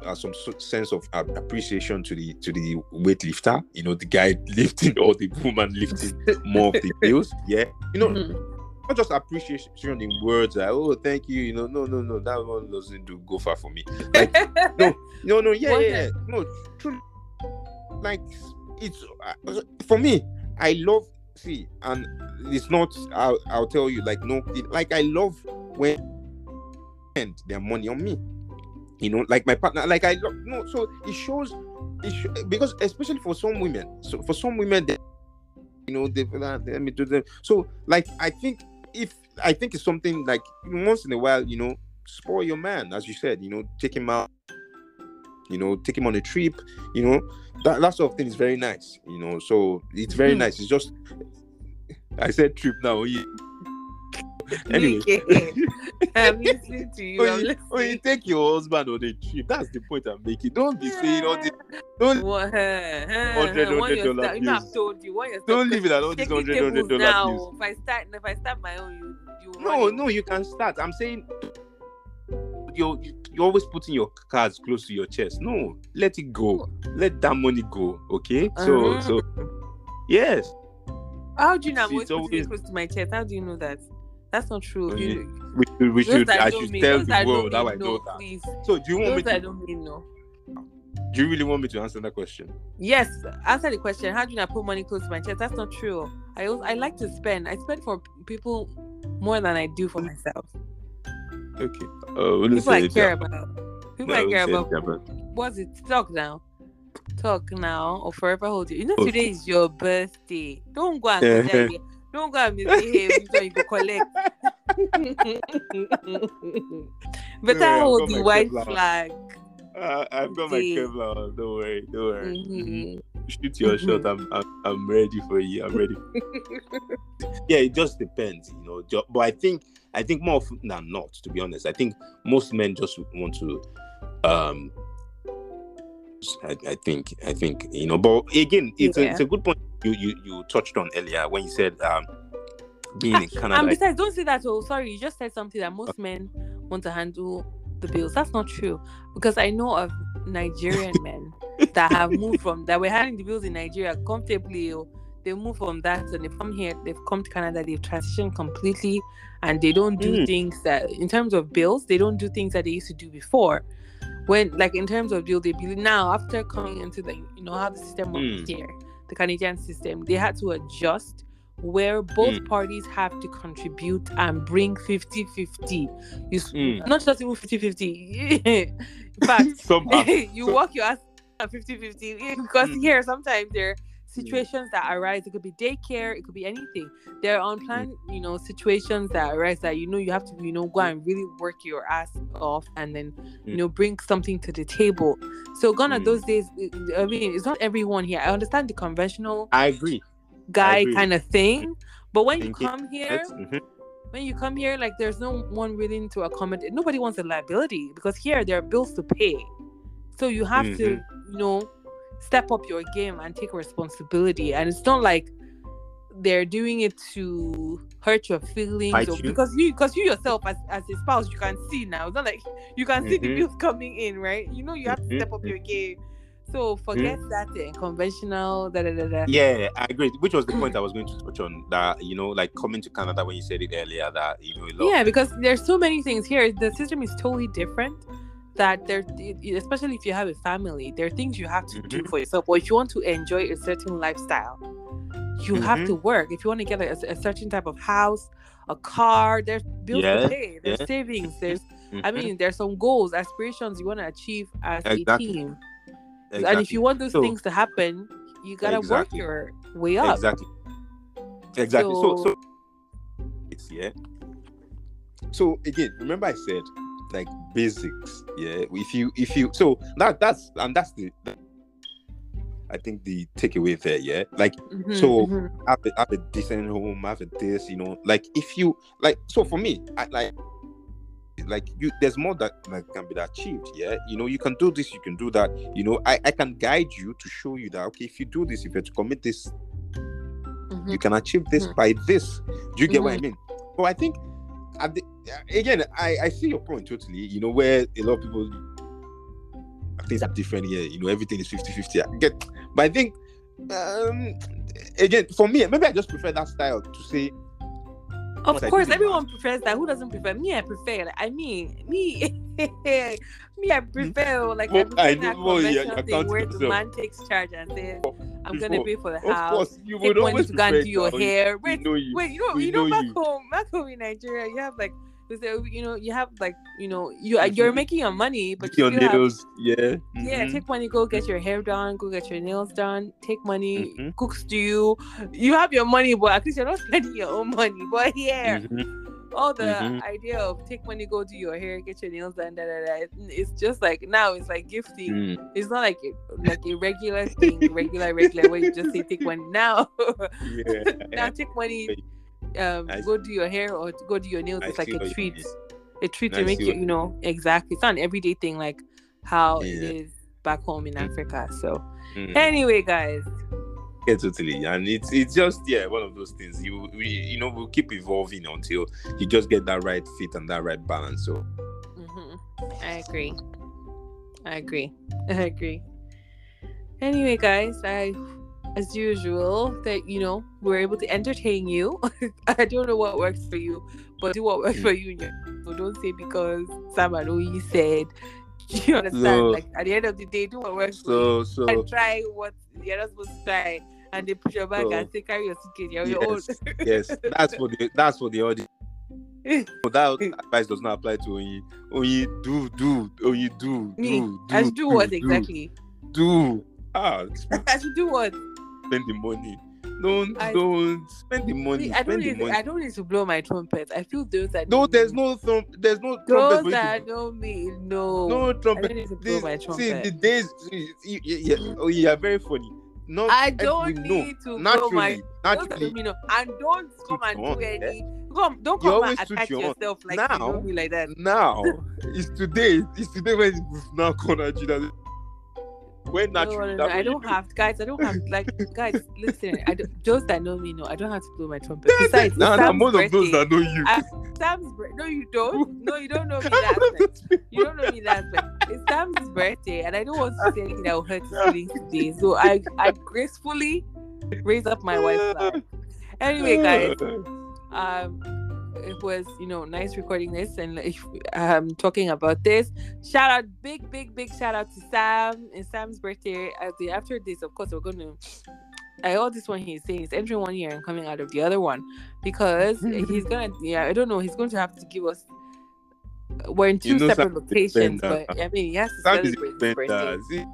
uh, some sort- sense of uh, appreciation to the to the weightlifter. You know, the guy lifting or the woman lifting more of the bills. Yeah, you know, Mhm. not just appreciation in words. Like, oh, thank you. You know, no, no, no, that one doesn't do go far for me. Like, no, no, no, yeah, What yeah, yeah. no, truly, like it's uh, for me. I love see, and it's not. I'll, I'll tell you, like, no, it, like I love when spend their money on me. You know, like my partner, like I love no. So it shows, it sh- because especially for some women, so for some women, they, you know, they uh, let me do them. So like I think if I think it's something like once in a while, you know, spoil your man, as you said, you know, take him out, you know, take him on a trip, you know, that, that sort of thing is very nice, you know. So it's very Hmm. nice. It's just I said trip now. Yeah. Anyway, Okay. I'm listening to you. I'm when, you, listening. when you take your husband on a trip, that's the point I'm making. Don't be saying all this. Don't What, huh, huh, Hundred, huh, what hundred your dollar start- you know, I've bills. told you what your Don't start- leave it at all these shaking hundred, hundred tables dollar now. bills. If I start, if I start my own, you, you No, run no, you can start. I'm saying you're you're always putting your cards close to your chest. No, let it go. Let that money go. Okay. So Uh-huh. so yes. How do you know I'm See, always it's putting it always- close to my chest? How do you know that? That's not true. Oh, You, We should, we those should that I know should me, tell those the that know world me how I know, know that. please. So do you want me Those that to don't mean no. do you really want me to answer that question? Yes, answer the question. How do you not put money close to my chest? That's not true. I also, I like to spend. I spend for people more than I do for myself. Okay. Uh, we'll People say I it care that- about. People No, I we'll care say it about. that, but- What's it? Talk now. Talk now or forever hold you. You know Okay. today is your birthday. Don't go and Uh-huh. collect. Don't go and misbehave so you go collect. Better Don't worry, I've hold got the my white Kevlar. flag. Uh, I've got my Day. Kevlar on. Don't worry. Don't worry. Mhm. Shoot your shot. I'm, I'm I'm ready for you. I'm ready. Yeah, it just depends, you know. ju- But I think I think more often than not, to be honest, I think most men just want to. Um, I, I think I think you know. But again, it's a, Yeah. it's a good point you, you you touched on earlier when you said um being in And Canada. besides, don't say that. Oh, sorry, you just said something that most men want to handle the bills. That's not true because I know of Nigerian men that have moved from that were handling the bills in Nigeria comfortably. Oh, they move from that and they've come here. They've come to Canada. They've transitioned completely, and they don't do Mm. things that, in terms of bills, they don't do things that they used to do before. When, like, in terms of bill, they believe now after coming into the, you know, how the system works Mm. here, the Canadian system, they had to adjust where both Mm. parties have to contribute and bring fifty-fifty. You s- Mm. not just even fifty-fifty. In fact, Somehow. you So- walk your ass at fifty-fifty because Mm. here sometimes there are situations that arise. It could be daycare, it could be anything. There are unplanned, Mm. you know, situations that arise that you know you have to, you know, go and really work your ass off and then, you Mm. know, bring something to the table. So gone are Mm. those days. I mean, it's not everyone here. I understand the conventional I agree. guy agree. kind of thing, but when you Thinking come here, That's- mhm. when you come here, like there's no one willing to accommodate. Nobody wants a liability because here there are bills to pay. So you have to, Mm-hmm. you know, step up your game and take responsibility. And it's not like they're doing it to hurt your feelings Fight or you. because you because you yourself as, as a spouse you can see now. It's not like you can see the Mhm. bills coming in, right? You know you have to Mhm. step up your game. So forget that uh, conventional da da da da. Yeah, I agree. Which was the point I was going to touch on, that, you know, like coming to Canada when you said it earlier, that, you know, a lot. Yeah, because there's so many things here. The system is totally different. That there, especially if you have a family, there are things you have to do Mhm. for yourself. Or if you want to enjoy a certain lifestyle, you have Mhm. to work. If you want to get a, a certain type of house, a car, there's bills Yeah, to pay. There's yeah. savings. There's, I Mhm. mean, there's some goals, aspirations you want to achieve as Exactly. a team. Exactly. And if you want those So- things to happen, you gotta Exactly. work your way up. Exactly. Exactly. So, So- so, it's yeah. So again, remember I said like basics. Yeah. If you, if you, so that that's and that's the, I think the takeaway there. Yeah. Like Mhm, So- mhm. have a, have a decent home, have a this, you know. Like if you like, so for me, I like. Like you, there's more that like can be achieved. Yeah, you know, you can do this, you can do that. You know, I, I can guide you to show you that okay, if you do this, if you're to commit this, Mhm. you can achieve this Mhm. by this. Do you get what I Mhm. mean? But I think at the, again, I, I see your point totally. You know, where a lot of people things are different here. You know, everything is fifty-fifty. I get, but I think, um, again, for me, maybe I just prefer that style to say. Of course, everyone prefers that. Who doesn't prefer? Me, I prefer. Like, I mean, me, me, I prefer. Like, I prefer I that know, yeah, conventional thing where the man takes charge and says, "I'm Before, gonna pay for the of house." course, you Take would money always to go and do prefer your that. hair. We Wait, know you. wait, you know, We you know, know back you. home, back home in Nigeria, you have like, you say, you know, you have like, you know, you Mhm. you're making your money, but your you still have. nails, yeah, Yeah, Mhm. take money, go get your hair done, go get your nails done, take money, Mhm. cook stew. You have your money, but at least you're not spending your own money. But here, Mhm. all the Mhm. idea of take money, go do your hair, get your nails done, da, da, da, it's just like now it's like gifting. Mm. It's not like a, like a regular thing, regular, regular where you just say take money. Now, Yeah. now take money, um, I go do your hair or go do your nails. I It's like see a what you treat. mean. A treat I to make see you, what you know, exactly. It's not an everyday thing like how Yeah. it is back home in Mm. Africa. So, Mm. anyway, guys, Yeah, totally, and it's it's just yeah one of those things. You we you know we'll keep evolving until you just get that right fit and that right balance. So hmm I agree. I agree. I agree. Anyway, guys, I, as usual, that you know we're able to entertain you. I don't know what works for you, but do what works for you. In your, so don't say because Sam and Oyi said. You understand? So- like at the end of the day, do what works for you. so so And try what you're not supposed to try, and they push your back So- and say carry your suitcase. You're on your own. yes, yes, that's for the that's for the audience. But that advice does not apply to Onyi. Onyi do do Onyi do Me, do do I should do what exactly? do ah I should do what? spend the money. Don't I- don't spend the money. Me, I don't spend the need. money. I don't need to blow my trumpet. I feel those that No, know there's me. no thumb. There's no trumpet. those for you to- that know me. No, No I trumpet. don't need to blow This, my see, trumpet. the days. See, you, you, you, oh, you are very funny. No, I we don't know. need to blow naturally, my. Those that know naturally. me know. And don't come and your do own, any. Come, don't You come always and toot attack your own. yourself like you know Now- me like that. Now it's today. It's today when we've now cornered you. That when No, naturally, no, no, that's I what you don't do. have, guys. I don't have, like, guys. Listen, I don't, those that know me know. I don't have to blow my trumpet. Besides, it's Nah, nah, Sam's most birthday. of those that know you. I- Sam's birthday. No, you don't. No, you don't know me that aspect. You don't know me that aspect. It's Sam's birthday, and I don't want to say anything that will hurt his feelings today. So I, I gracefully raise up my white flag. Anyway, guys, um, it was you know nice recording this and like, um talking about this. Shout out, big, big, big shout out to Sam. It's Sam's birthday. At the after this, of course, we're gonna. I all this one he's saying is entering one year and coming out of the other one because he's gonna. Yeah, I don't know. He's going to have to give us. We're in two You know separate Sam is locations, bender. but I mean, he has to Sam is celebrate his birthday. bender. See?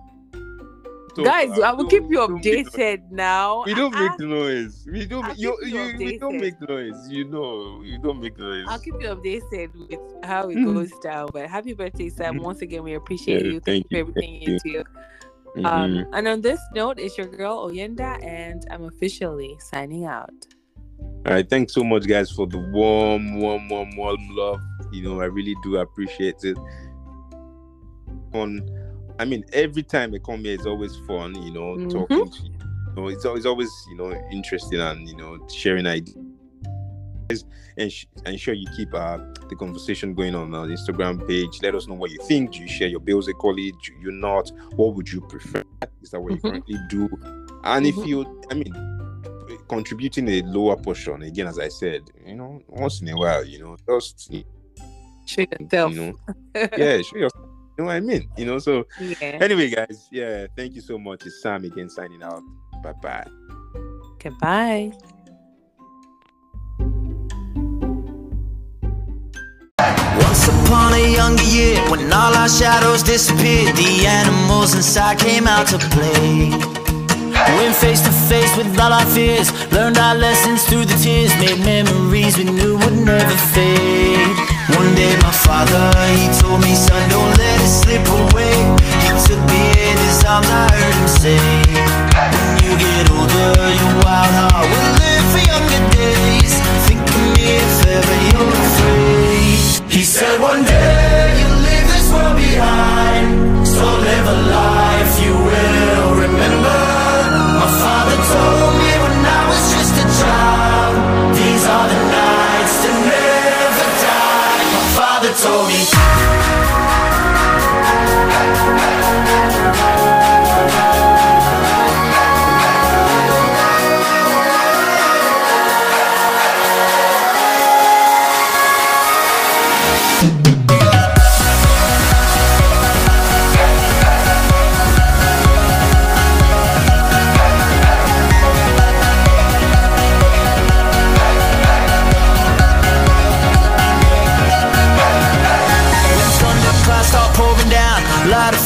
So, Guys, uh, I will don't- keep you don't make noise. updated now. We don't I- make noise. We don't. I'll You, keep you you, we don't updated. make noise. You know, you don't make noise. I'll keep you updated with how it Mhm. goes down. But happy birthday, Sam! Mhm. Once again, we appreciate Yeah, you. thank Thank you for you, everything thank you do. Mhm. Um, and on this note, it's your girl Oyenda, and I'm officially signing out. All right, thanks so much, guys, for the warm, warm, warm, warm love. You know, I really do appreciate it. On, I mean, every time I come here, it's always fun. You know, Mhm. talking to you. You know, it's always, always, you know, interesting and you know, sharing ideas. And sh- ensure you keep uh, the conversation going on our Instagram page. Let us know what you think. Do you share your bills equally? Do you not? What would you prefer? Is that what you Mhm. currently do? And if Mhm. you, I mean, contributing a lower portion, again, as I said, you know, once in a while, you know, just, you Show yourself. know, yeah, show yourself. You know what I mean? You know, so Yeah. anyway, guys, yeah, thank you so much. It's Sam again signing out. Bye bye. Goodbye. Once upon a younger year, when all our shadows disappeared, the animals inside came out to play. Went face to face with all our fears, learned our lessons through the tears, made memories we knew would never fade. One day my father, he told me, son, don't let it slip away. He took me in his arms, I heard him say, when you get older, your wild heart will live for younger days. Think of me if ever you're afraid. He said one day you'll leave this world behind, so live a life you will remember. My father told me when I was just a child, these are the nights to never die. My father told me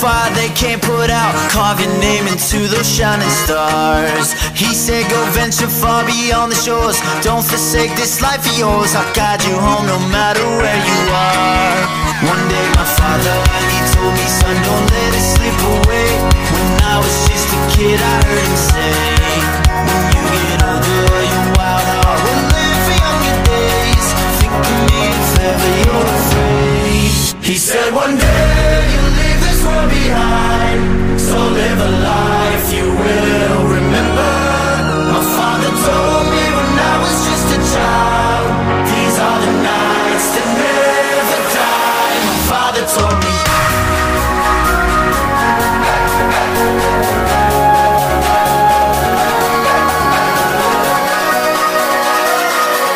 fire they can't put out. Carve your name into those shining stars. He said go venture far beyond the shores. Don't forsake this life of yours. I'll guide you home no matter where you are. One day my father, he told me, son, don't let it slip away. When I was just a kid I heard him say, when you get older your wild heart will live for younger days. Think of me if ever you're afraid. He said one day you'll leave this world behind, so live a life you will remember. My father told me when I was just a child, these are the nights that never die. My father told me.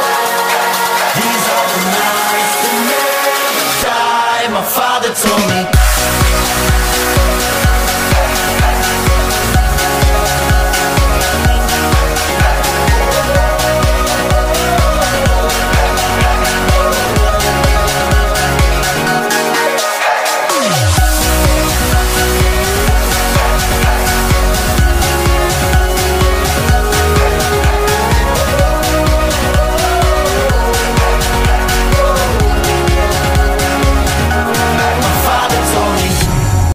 These are the nights that never die. My father told me.